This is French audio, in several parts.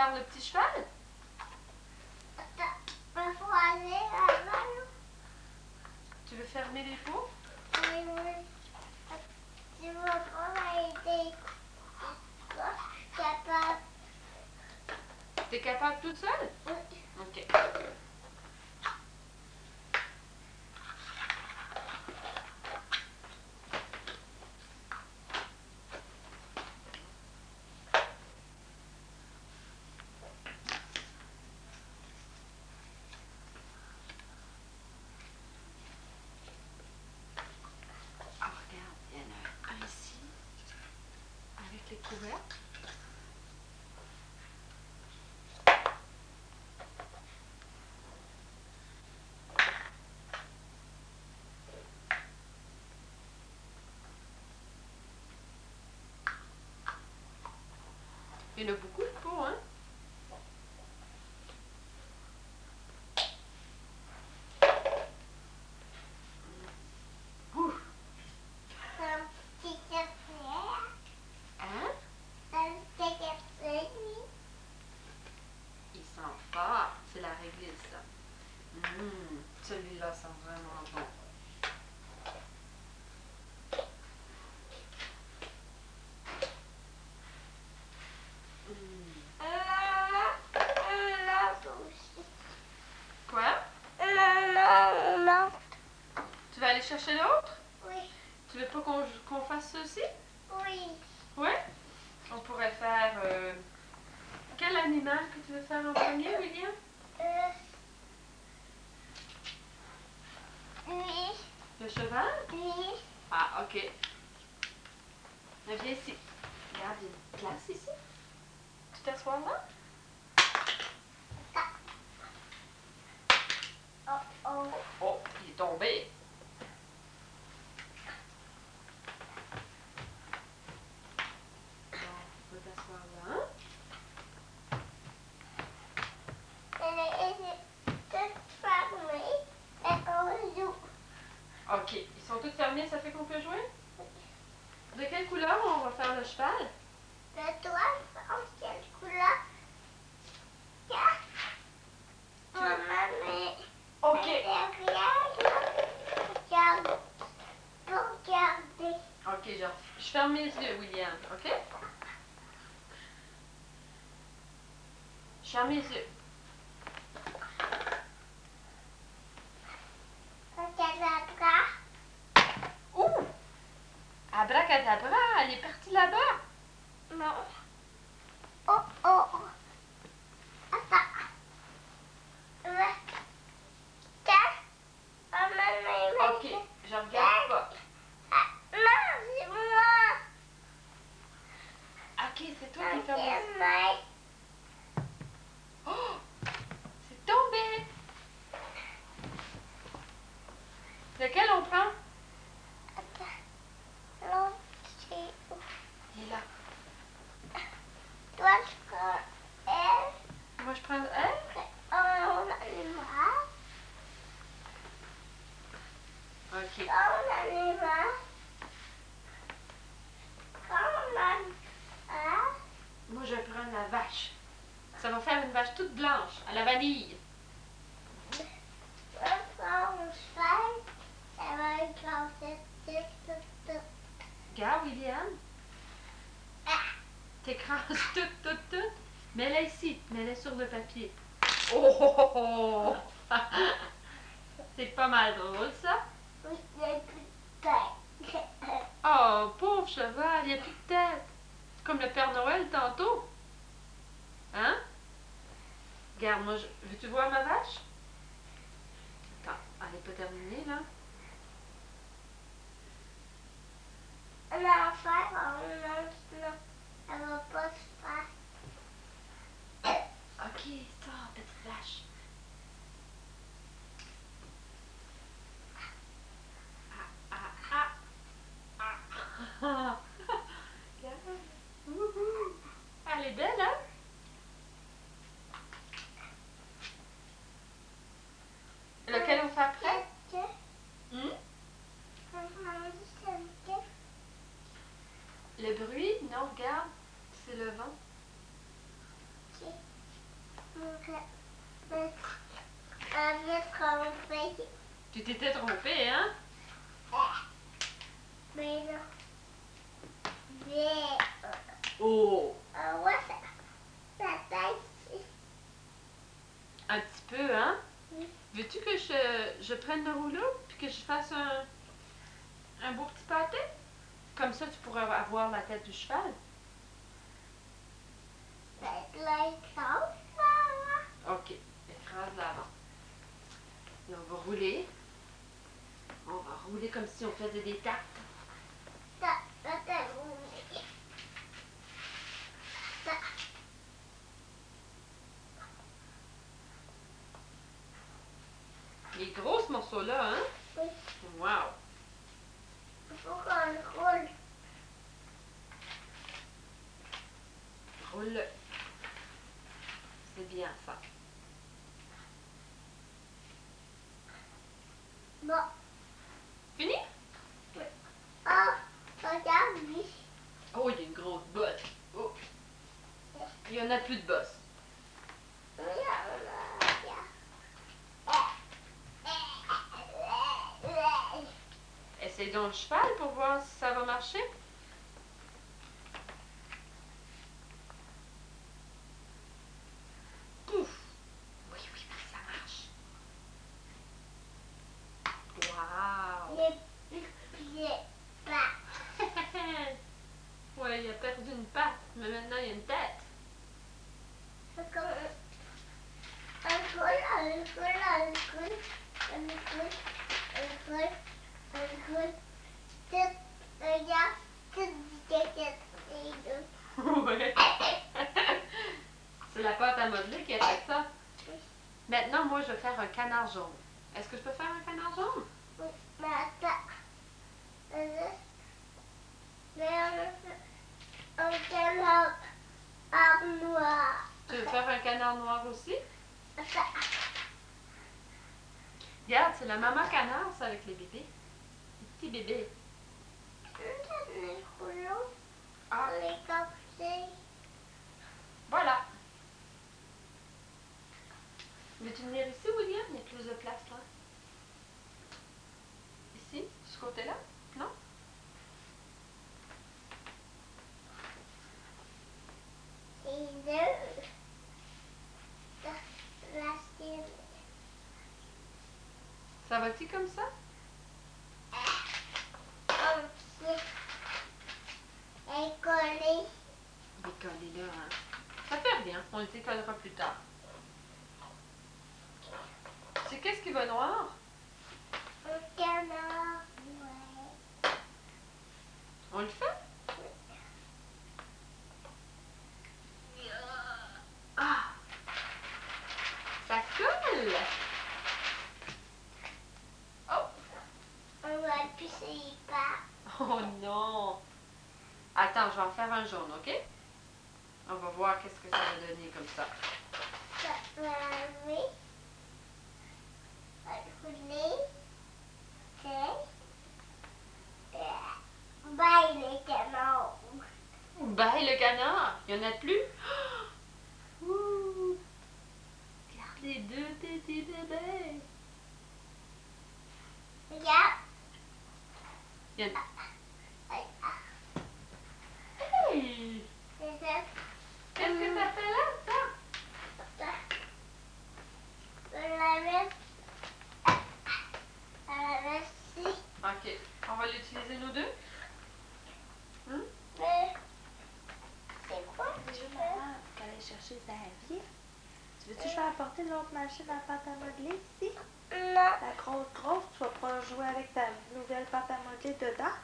faire le petit cheval? Il faut aller là-bas. Tu veux fermer les pots? Oui, oui. Tu veux pas aider? Je suis capable. T'es capable toute seule? Oui. Ok. Ah, regarde, il y en a un ici, avec les couvercles. Il y en a beaucoup de pots, hein? Ouh. C'est un petit café. Hein? C'est un petit café. Il sent fort. C'est la réglisse, ça. Celui-là sent vraiment bon. Quoi? Non. Tu vas aller chercher l'autre? Oui. Tu veux pas qu'on fasse ceci? Oui. Ouais? On pourrait faire... Quel animal que tu veux faire en premier, William? Oui. Le cheval? Oui. Ah, ok. Mais viens ici. Regarde, il y a une place ici. Tu t'assois là? Oh, oh. Oh, il est tombé. Bon, tu peux t'asseoir là. Elle est toute fermée. Et on joue. Ok, ils sont tous fermés, ça fait qu'on peut jouer? De quelle couleur on va faire le cheval? Le toit, en quelle couleur? Maman, mais... Ok. Regarde. Regardez. Ok, je ferme mes yeux, William, ok? Je ferme mes yeux. Regarde. Ouh! Abracadabra, elle est partie là-bas. Non. Oh, oh. Attends. Tiens. Maman, Ok, je regarde pas. non, c'est moi. Ok, c'est toi qui ferme les yeux. C'est moi. Oh! C'est tombé! Lequel on prend? L'autre, c'est où? Il est là. Toi, je prends elle. Moi, je prends elle. On a les bras. Ok. Quand on a les bras. Quand on a Moi, je prends la vache. Ça va faire une vache toute blanche, à la vanille. on prend un cheval, ça va écraser tout. Regarde, William. T'écrases tout. Mets-la ici. Mets-la sur le papier. Oh, oh, oh, oh. C'est pas mal drôle, ça. Oui, il n'y a plus de tête. Oh, pauvre cheval, il n'y a plus de tête. C'est comme le Père Noël tantôt. Hein? Regarde, moi, veux-tu voir ma vache? Attends, elle n'est pas terminée, là. On a affaire, elle va pas se faire. Ok, sors, petite vache. Ah. Regarde. Wouhou. Elle est belle, hein? Lequel on fait après? Le bruit? Non, regarde. C'est le vent. J'ai trompé. Tu t'étais trompée, hein? Mais non. Mais. Oh! Ouais, ça tête ici. Un petit peu, hein? Oui. Veux-tu que je prenne le rouleau puis que je fasse un beau petit pâté? Comme ça, tu pourrais avoir la tête du cheval. OK. Écrase l'avant. Et on va rouler. On va rouler comme si on faisait des tartes. Les gros ce morceau-là, hein? Oui. Wow! Il faut qu'on roule. Roule. C'est bien ça. Bon. Fini? Oui. Oh, regarde, oui. Oh, il y a une grosse bosse. Oh. Il y en a plus de bosse. Essaye donc le cheval pour voir si ça va marcher. Pouf! Oui, oui, ça marche. Wow! Les pieds pas. Ouais, il a perdu une patte, mais maintenant il y a une tête. C'est comme un coule. Regarde, toute caquette. Ouais. C'est la pâte à modeler qui a fait ça. Maintenant, moi, je vais faire un canard jaune. Est-ce que je peux faire un canard jaune? Oui, mais attends. Mais on a fait un canard noir. Tu veux faire un canard noir aussi? Attends. Regarde, c'est la maman canard, ça, avec les bébés. Les petits bébés. Les coulons, Ah, les capsés. voilà. Veux-tu venir ici, William? Il y a plus de place, là. Ici, de ce côté-là? Non? Et deux. La cible. Ça va-tu comme ça? Et collé. Décoller là, hein? Ça fait rien, on le décollera plus tard. C'est qu'est-ce qui va noir? Un canard. Ouais. On le fait? Ah! Ça colle! Oh! On va pisser pas. Oh non! Attends, je vais en faire un jaune, OK? On va voir qu'est-ce que ça va donner comme ça. Ça va laver. Rouler. Bye les canards. Bye le canard! Il n'y en a plus? Ouh! Regarde les deux petits bébés! Regarde. Il y en a... Hey! C'est ça. Qu'est-ce que ça fait là, ça? On la met. On la met ici. OK. On va l'utiliser nous deux? Mais c'est quoi Tu veux, maman, qu'elle aille chercher sa vie? Tu veux-tu que je vais apporter l'autre machine à pâte à modeler ici? Non. La grosse, tu vas pouvoir jouer avec ta nouvelle pâte à modeler dedans?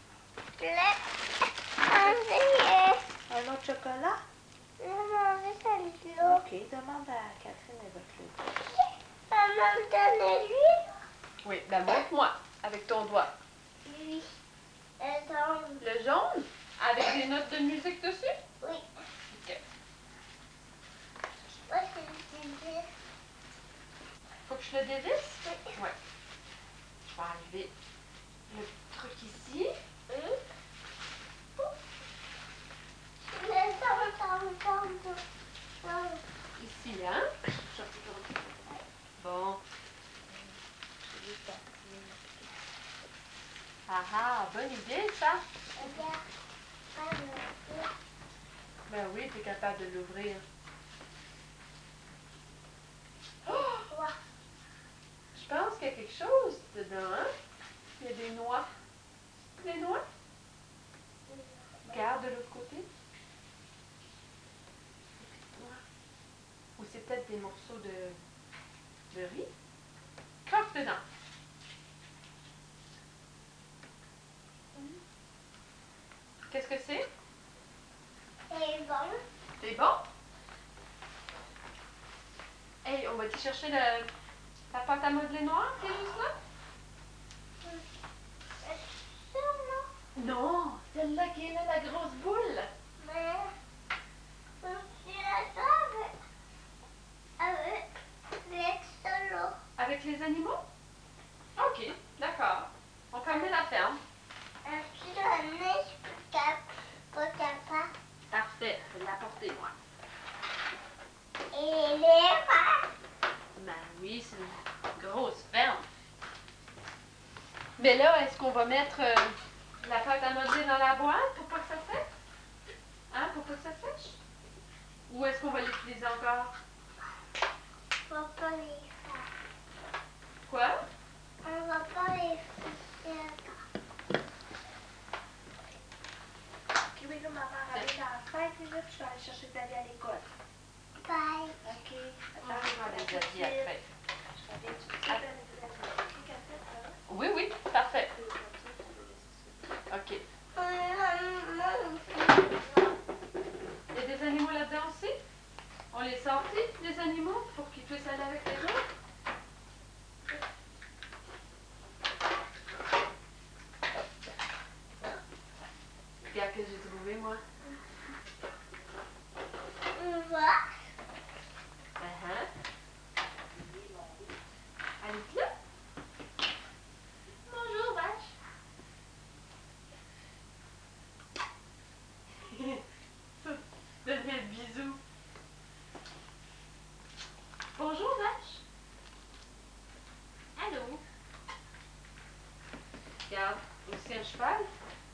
Un autre chocolat? Maman, Ok, demande à Catherine, elle va te le dire. me donne lui. Oui, ben montre-moi avec ton doigt. Lui. Le jaune. Le jaune? Avec des notes de musique dessus? Oui. OK. Moi, c'est le désir. Faut que je le dévisse? Oui. Ouais. Je vais enlever le truc ici. Le jaune. Ici, hein? Ah, bonne idée, ça. Regarde. Pas le- Ben oui, tu es capable de l'ouvrir. Quoi? Je pense qu'il y a quelque chose dedans, hein? Il y a des noix. Des noix? Regarde de l'autre côté. Des petites noix. Ou c'est peut-être des morceaux de riz. Croque dedans. Qu'est-ce que c'est? C'est bon. C'est bon? Hey, on va-tu chercher la pâte à modeler noire qui est juste là? Ça, non? Non, celle-là qui est là, la grosse boule. Mais si la table avec solo. Avec les animaux? Ok, d'accord. On peut amener la ferme. Si la neige pour ta part. Parfait, je vais l'apporter, moi. Et les vaches. Ben oui, c'est une grosse ferme. Mais là, est-ce qu'on va mettre la pâte à modeler dans la boîte pour pas que ça sèche? Hein, pour pas que ça sèche? Ou est-ce qu'on va l'utiliser encore? On va pas les faire. Quoi? On va pas les faire. Ok, oui, là, maman, elle est dans la fête, là, puis je vais aller chercher Xavier à l'école. Bye. Ok. On va les habiller après. Je reviens tout de suite avec les habits. Oui, oui, parfait. OK. Il y a des animaux là-dedans aussi? On les sortit, les animaux, pour qu'ils puissent aller avec les autres? Regarde que j'ai trouvé, moi. On va. Elle est là? Bonjour, vache. Donne-lui un bisou. Bonjour, vache. Allô? Regarde, aussi un cheval.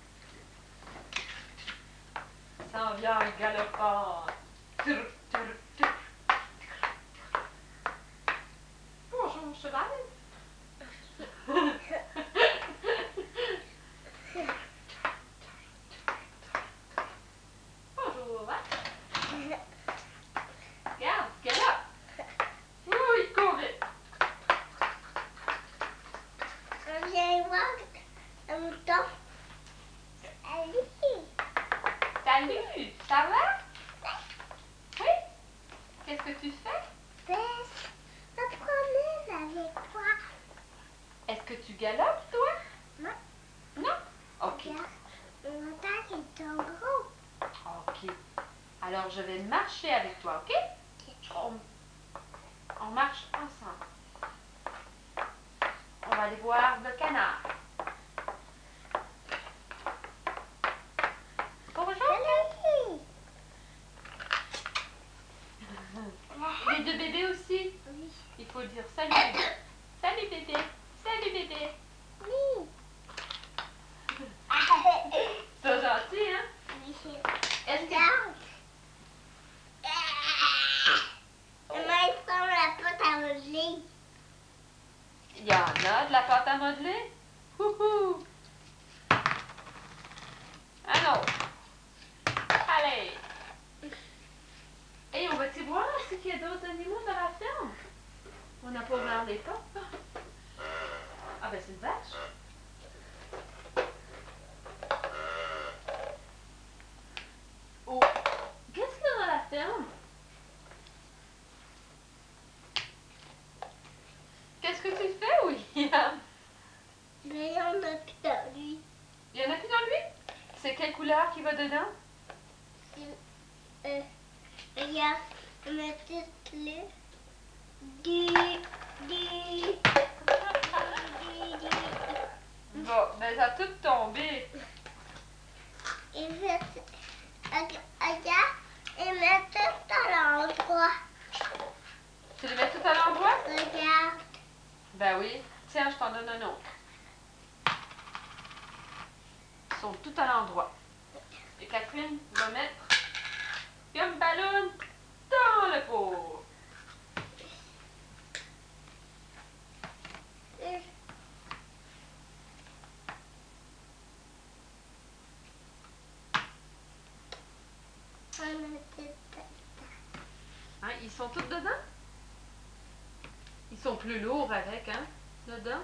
Ça en vient en galopant. Tur, tur, tur. Bonjour, cheval. Bonjour, vache. Regarde, galope. Ouh, il court vite. On vient voir un mouton. Allez. Salut, ça va? Oui? Qu'est-ce que tu fais? Je promène avec toi. Est-ce que tu galopes, toi? Non. Non? OK. Regarde, le mouton est trop gros. OK. Alors, je vais marcher avec toi, OK? On marche ensemble. On va aller voir le canard. Bonjour. Allez. Les deux bébés aussi. Oui. Il faut dire salut bébé. Salut bébé. Salut bébé. Oui. C'est gentil, hein? Oui. Est-ce que... Regarde. Maman, il prend la pâte à modeler. Il y en a de la pâte à modeler? Houhou! Un autre. Allez! Et on va-tu voir s'il y a d'autres animaux dans la ferme? On n'a pas ouvert les portes. Ah ben c'est une vache. Oh! Qu'est-ce qu'il y a dans la ferme? Qu'est-ce que tu fais, William? Mais on a plus de lui. Il y en a plus dans lui? C'est quelle couleur qui va dedans? Regarde, on a tout le du. Bon, ben ça a tout tombé. Et regarde, et met tout à l'endroit. Tu les mets tout à l'endroit? Regarde. Ben oui. Tiens, je t'en donne un autre. Ils sont tout à l'endroit. Et Catherine va mettre comme ballon dans le pot. Hein, ils sont tous dedans? Ils sont plus lourds avec, hein? Dedans?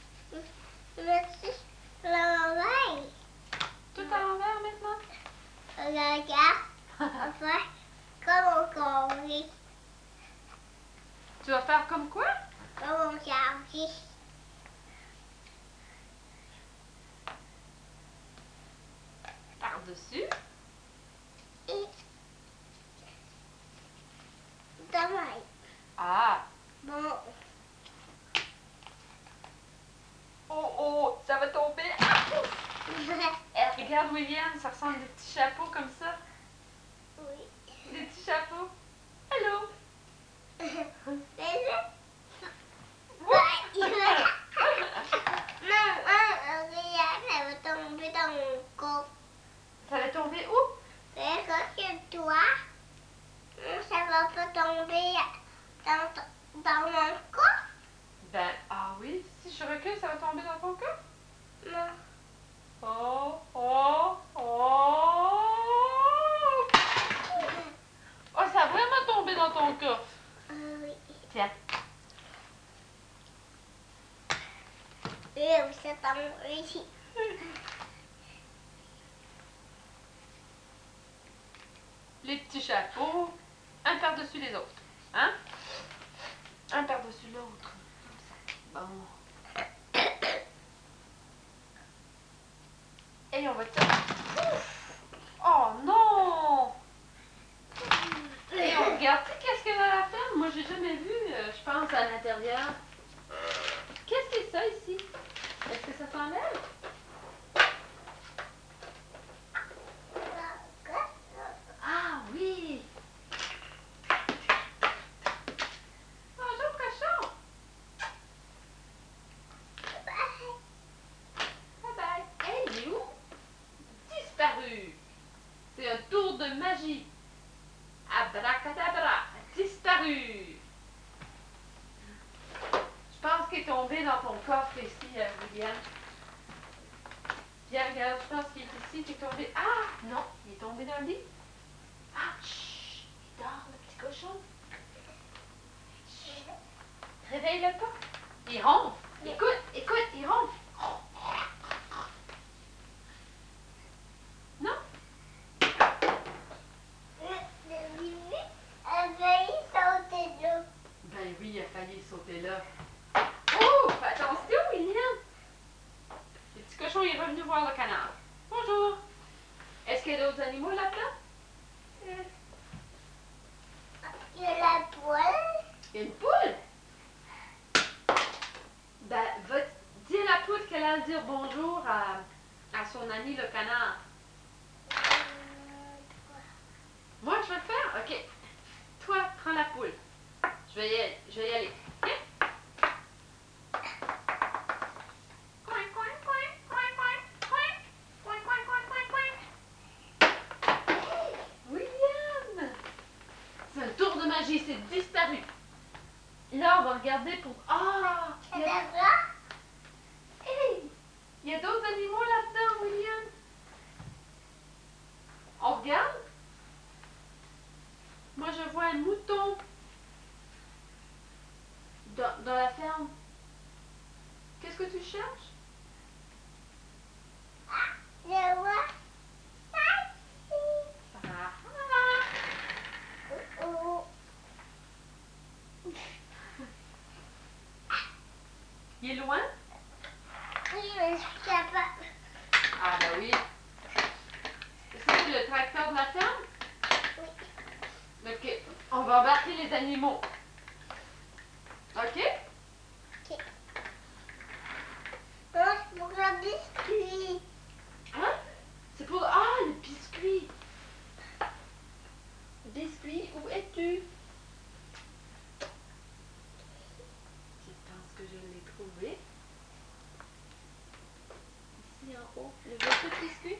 Tout à l'envers maintenant? Regarde, enfin, comme on convie, Tu vas faire comme quoi? comme on convie. Par-dessus. Et demain, Ah! bon, Oh oh! Ça va tomber! Ah! Eh, regarde William, ça ressemble à des petits chapeaux comme ça. oui. Des petits chapeaux. Hello! Regarde, ça va tomber dans mon coffre. Ça va tomber où? Regarde-toi, ça va pas tomber dans mon coffre. Ben, ah oui, si je recule, ça va tomber dans ton coffre? Non. Oh, oh, oh! Oh, ça a vraiment tombé dans ton coffre. Oui. Tiens. Oui, ça tombe ici. Les petits chapeaux, un par-dessus les autres. Hein? Un par-dessus l'autre. Comme ça. Bon. Et on va tirer. Oh non! Et on regarde, tu sais, qu'est-ce qu'il y a dans la ferme? Moi, j'ai jamais vu, je pense, à l'intérieur. Qu'est-ce que c'est ça ici? Est-ce que ça s'enlève? Ah oui! Bonjour, cochon! Bye bye! Hey, il est où? Disparu! C'est un tour de magie! Abracadabra! Disparu! Je pense qu'il est tombé dans ton coffre ici, William. Viens, regarde, je pense qu'il est ici, il est tombé. Ah! Non, il est tombé dans le lit. Ah! Chut! Il dort, le petit cochon. Chut! Réveille-le pas. Il ronfle. Écoute, écoute, il ronfle. Non? Ben oui, il a failli sauter là. Oh! Fais attention, William! Le petit cochon est revenu voir le canard. Bonjour! Est-ce qu'il y a d'autres animaux là-dedans? Il y a la poêle. Il y a une poule? Ben, dis à la poule qu'elle a dire bonjour à son ami le canard. Moi, je vais le faire? OK. Toi, prends la poule. Je vais y aller. OK? Coin, coin, coin, coin, coin, coin. Coin, coin, coin, coin, coin. Hey, William! C'est un tour de magie, c'est disparu. Là, on va regarder pour... Ah! Il y a des bras. Hey! Il y a d'autres animaux là-dedans, William. On regarde? Moi, je vois un mouton dans la ferme. Qu'est-ce que tu cherches? Je vois ça ici. Ah, Oh. il est loin? Oui, mais je suis capable. Ah, ben oui. C'est le tracteur de la ferme? Oui. OK. On va embarquer les animaux. OK? Ok. Non, c'est pour le biscuit. Hein? C'est pour... Ah, le biscuit. Biscuit, où es-tu? Je pense que je l'ai trouvé. Ici en micro. Le veux-tu de biscuit?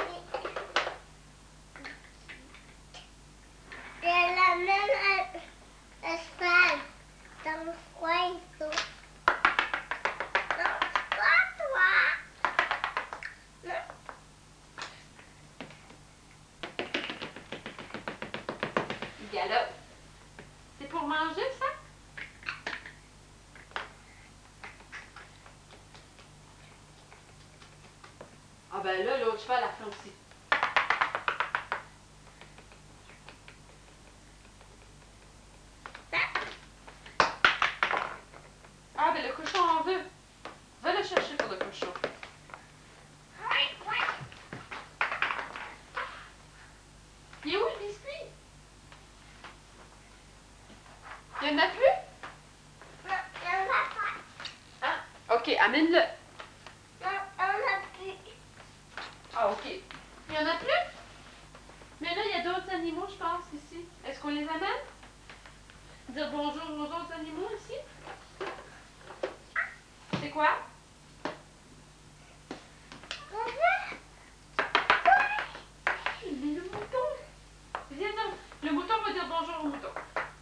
Je l'amène à cheval dans le coin, ça. Non, c'est pas toi. Non. Il galope. C'est pour manger, ça? Ah ben là, l'autre cheval a fait aussi. Ah ben le cochon en veut. Va le chercher pour le cochon. Il est où le biscuit? Il y en a plus? Non, il n'y en a pas. Ah, ok, amène-le. Non, il n'y en a plus. Ah, ok. Il y en a plus? Mais là, il y a d'autres animaux, je pense, ici. Est-ce qu'on les amène? Dire bonjour aux autres animaux ici? C'est quoi? Mais le mouton! Viens donc. Le mouton va dire bonjour au mouton.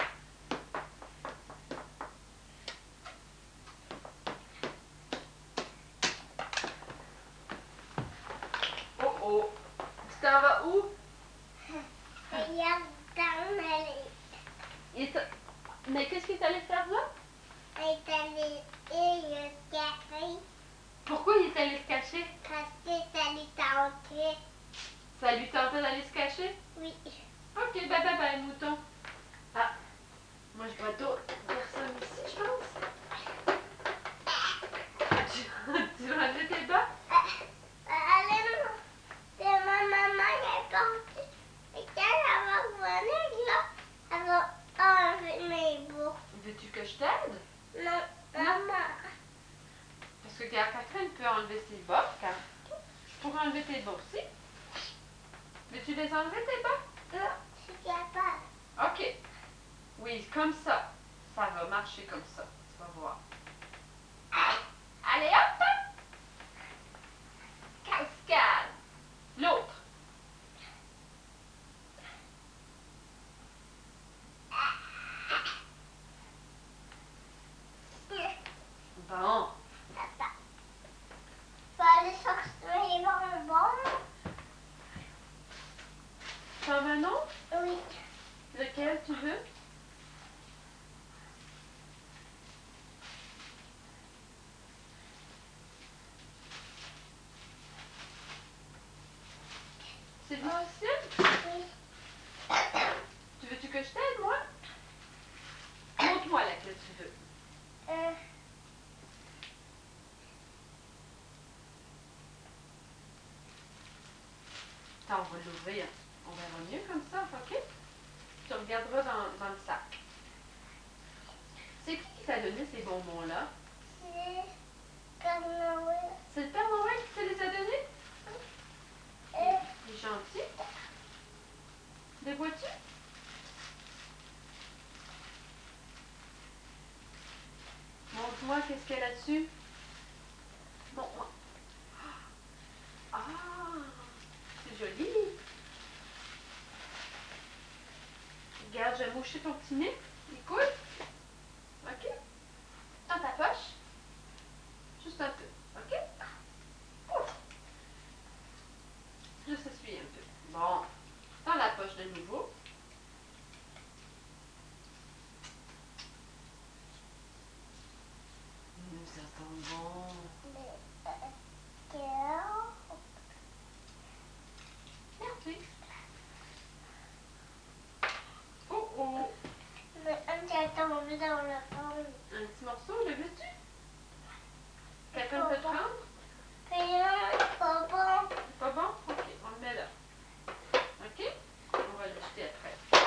Oh oh. Tu t'en vas où? Il y a dans l'allée. Mais qu'est-ce qu'il est allé faire là? Il est allé et le café Pourquoi il est allé se cacher? parce que ça lui tentait. Ça lui tentait d'aller se cacher? Oui. Ok, bye bye bye, mouton. Ah, moi je vois d'autres personnes ici, je pense. Tu vas enlever tes bas? Allez, c'est ma maman qui est partie. Et quand elle va revenir, là, elle va enlever mes bouts. Veux-tu que je t'aide? Non, maman. Parce que Catherine peut enlever ses bas. Je pourrais enlever tes bas aussi. Veux-tu les enlever tes bas? Non, je suis capable. Ok. Oui, comme ça. Ça va marcher comme ça. Tu vas voir. Allez hop! Cascade. L'autre. Bon. Attends. Faut aller chercher les bonbons. T'en veux un autre? Oui. Lequel tu veux? C'est moi aussi? Oui. Tu veux-tu que je t'aide, moi? Montre-moi laquelle tu veux. Attends, on va l'ouvrir. On verra mieux comme ça, ok? Tu regarderas dans le sac. C'est qui t'a donné ces bonbons-là? C'est comme Noël. C'est le Père Noël qui te les a donnés? Il est gentil. Les vois-tu? Montre-moi qu'est-ce qu'il y a là-dessus. Montre-moi. Ah, c'est joli. Regarde, je vais moucher ton petit nez. Il coule. OK? Dans ta poche. Juste un peu. OK? Ouf. Juste essuyer un peu. Bon. Dans la poche de nouveau. Ça sent bon. Merci. Oh oh. Un qui est tombé dans le fond. Un petit morceau, le veux-tu? Quelqu'un peut te prendre? Puis là, c'est pas bon. C'est pas bon? OK, on le met là. OK? On va le jeter après.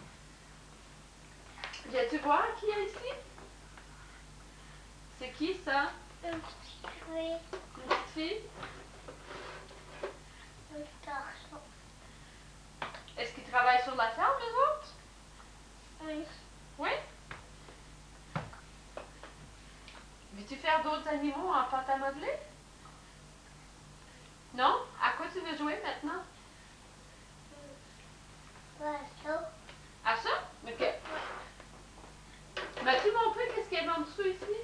Viens-tu voir qui est ici? C'est qui ça? Un petit fruit, Une petite fille? un garçon. Est-ce qu'ils travaillent sur la ferme, les autres? Oui. Oui? Veux-tu faire d'autres animaux en pâte à modeler? Non? À quoi tu veux jouer maintenant? Oiseau. À ça? Ok. M'as-tu montré qu'est-ce qu'il y avait en dessous ici?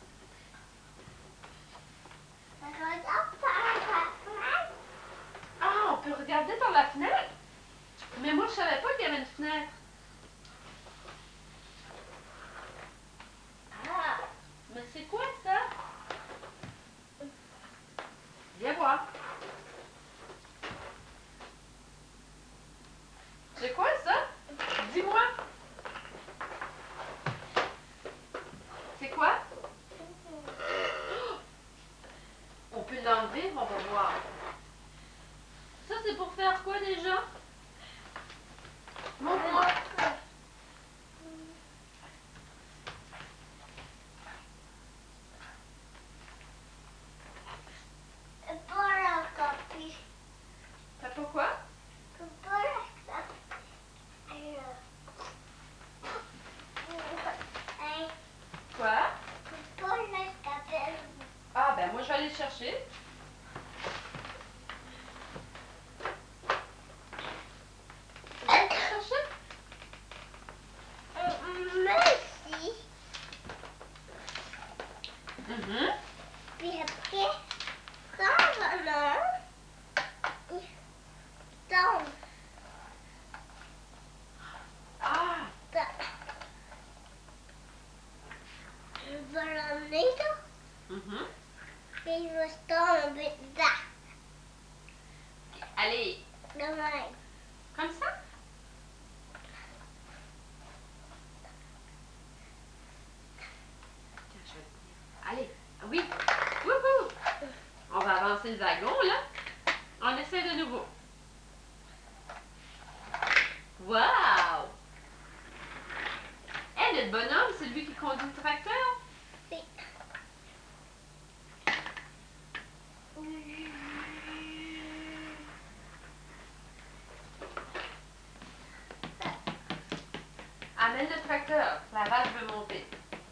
Regarde par la fenêtre. Ah, on peut regarder par la fenêtre? Mais moi, je savais pas qu'il y avait une fenêtre. Ah, mais c'est quoi ça? Viens voir. C'est quoi ça? Dis-moi. C'est quoi? On peut l'enlever, on va voir. Ça, c'est pour faire quoi déjà? Montre-moi. Pour la copie. T'as pas quoi? Pour la copie. Quoi? Pour la copie. Ah, ben moi, je vais aller le chercher. Tu vas aller le chercher? Merci. Mhm. Puis après, quand maman tombe, Ah, je vais l'emmener là, mhm. puis il va se tomber dedans. Allez, De même. comme ça? Tiens, je vais le tenir. Allez, oui. Wouhou! On va avancer le wagon, là. On essaie de nouveau. Wow! Hé, notre bonhomme, c'est lui qui conduit le tracteur? Oui. Amène le tracteur. La vache veut monter.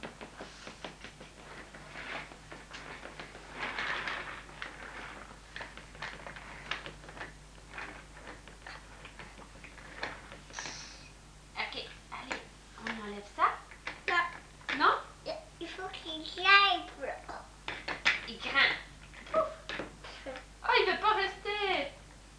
OK, allez, on enlève ça. Non, Non? il faut qu'il grimpe là. Il grimpe. Oh, il veut pas rester.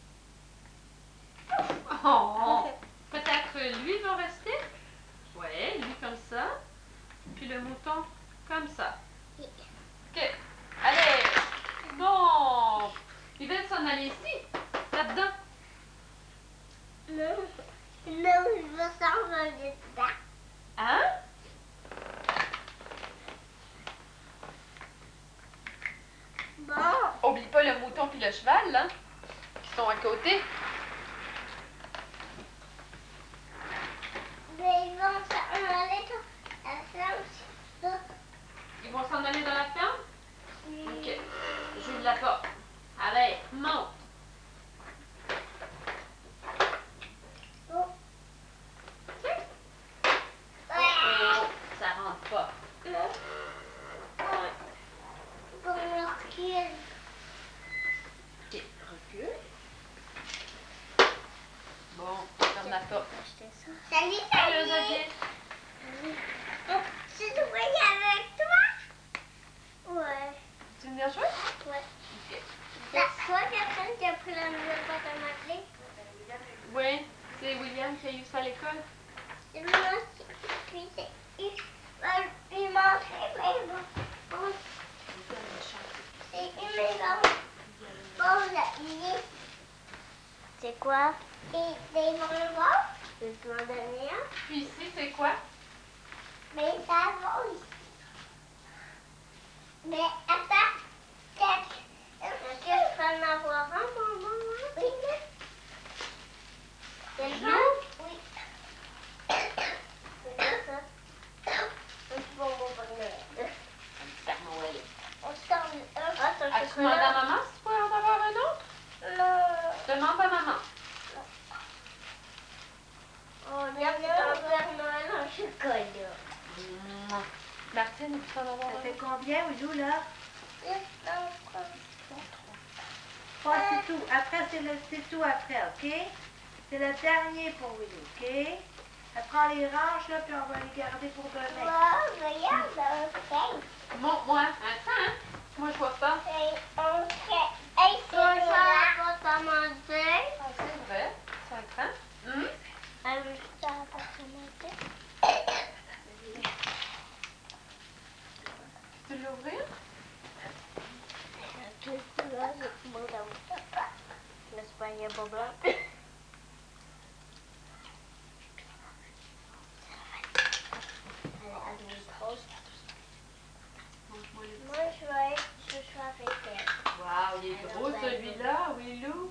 Oh, peut-être lui va rester? Ouais, lui comme ça. Puis le mouton comme ça. OK, allez. Bon. Ils veulent s'en aller ici, là-dedans. Non, non, il va s'envoler dedans. Hein? Bon, Oublie pas le mouton puis le cheval, là, qui sont à côté. mais ils vont s'envoler dans la ferme. là. Ils vont s'en aller dans la ferme? OK. J'ouvre la porte. Allez, monte. Oh. OK. Ouais. Oh, ça rentre pas. Non. Bon, on recule. OK, recule. Bon, ferme la porte. Salut, Allez, salut. Xavier. Oh, je jouais avec toi? Ouais. Tu veux venir jouer? Ouais. OK. C'est toi, personne qui a pris la nouvelle boîte à m'appeler? Oui, c'est William qui a eu ça à l'école. C'est moi aussi. Puis il m'a fait mes bons. C'est une maison. Bon, c'est quoi? Des bonbons. Je te m'en donner un. Puis ici, c'est quoi? Mais ça va ici. Mais attends, est-ce que je peux en avoir un bonbon? Oui. C'est Je ça? l'ouvre? Oui. C'est quoi ça? Un petit bonbon pour Noël. Père Noël. On se tourne. Ah, c'est un As-tu demandé à chocolat. maman si tu pouvais en avoir un autre? Non. Demande à maman. On a un Père Noël en chocolat. Martine, il peut en avoir Ça un fait autre? combien, Oudou, là? Pas c'est tout. Après, c'est tout après, OK? C'est le dernier pour Willow, OK? Elle prend les ranges, là, puis on va les garder pour demain. Wow, regarde, ok. Montre-moi. Attends, hein? Moi, je vois pas. Hey, c'est ça, pas commencer. Ah, c'est vrai. C'est un cran. Ça va commencer. Tu veux l'ouvrir? L'Espagne pas blanc. Moi, je vais avec elle. Waouh, il est gros celui-là, Willou.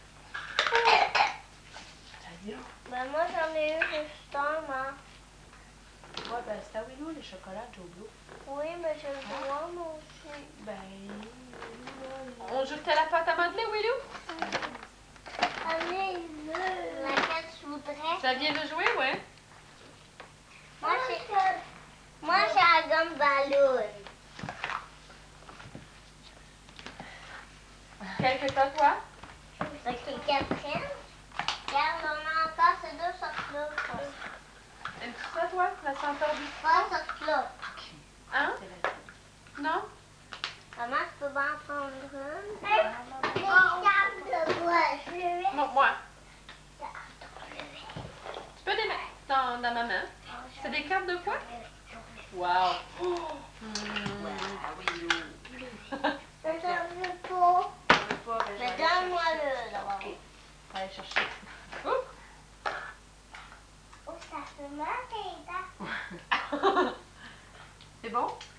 Ben, moi, j'en ai eu juste un, moi. Ouais, ben, c'est à Willow, les chocolats Joe Blue. Oui, mais je le vois, moi aussi. Ben, On joue à la pâte à modeler, Willou? Allez-le. Laquelle tu voudrais? Ça vient de jouer, ouais? Moi, c'est la gomme ballon. Quel que t'as, toi? Ok, Catherine. Regarde, on a encore ces deux sortes-là. Aimes-tu ça, toi? La senteur du Trois sortes-là. Hein? Non? Maman, tu peux bien en prendre une? Les cartes de bois. Montre-moi. Tu peux les mettre dans ma main. C'est des cartes de quoi? Wow! Mais j'en veux pas. Mais donne-moi-le, d'abord. OK. Allez chercher. Ouh. Oh, ça fait mal, tes dents. C'est bon?